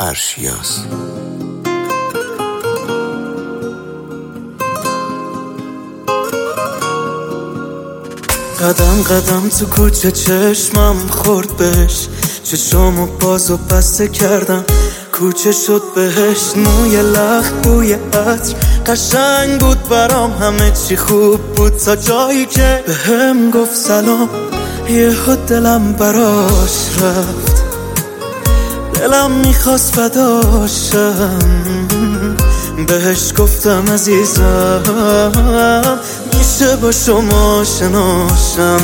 ارشیاز. قدم قدم تو کوچه چشمم خورد بهش، چشمو باز و بسته کردم کوچه شد بهش. موی لخت بوی عطر قشنگ بود برام، همه چی خوب بود تا جایی که بهم گفت سلام. یهو دلم براش رفت، دلم میخواست فداشم. بهش گفتم عزیزم میشه با شما شناشم،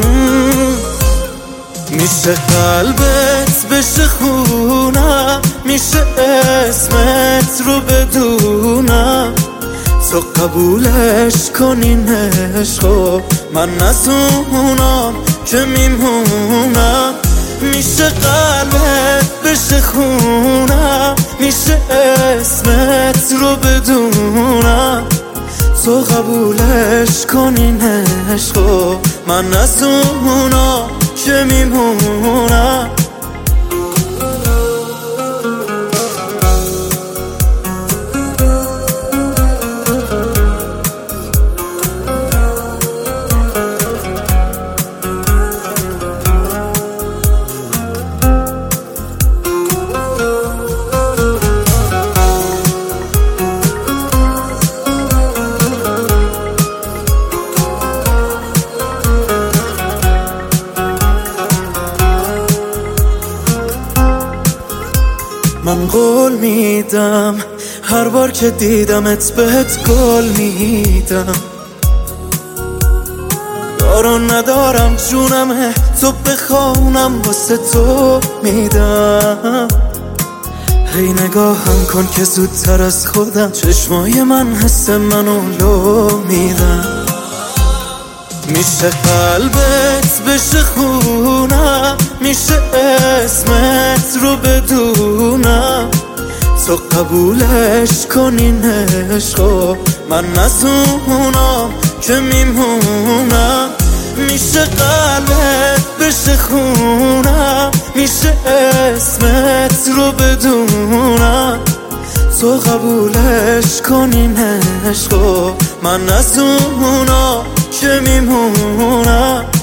میشه قلبت بشه خونم، میشه اسمت رو بدونم. تو قبولش کنین عشقو، من نزونم که میمونم. میشه قلبت بشه خونم، میشه اسمت رو بدونم. تو قبولش کنین عشقو، من نزونم که میمونم. من قول میدم هر بار که دیدمت بهت گل میدم. دارو ندارم جونمه تو بخوانم واسه تو میدم. هی نگاهم کن که زودتر از خودم چشمای من حس منو لو میدم. میشه قلبت بشه خونم، میشه اسمت رو بدونم. تو قبولش کنین عشقو، من نزونم که میمونم. میشه قلبت بشه خونم، میشه اسمت رو بدونم. تو قبولش کنین عشقو، من نزونم که میمونم.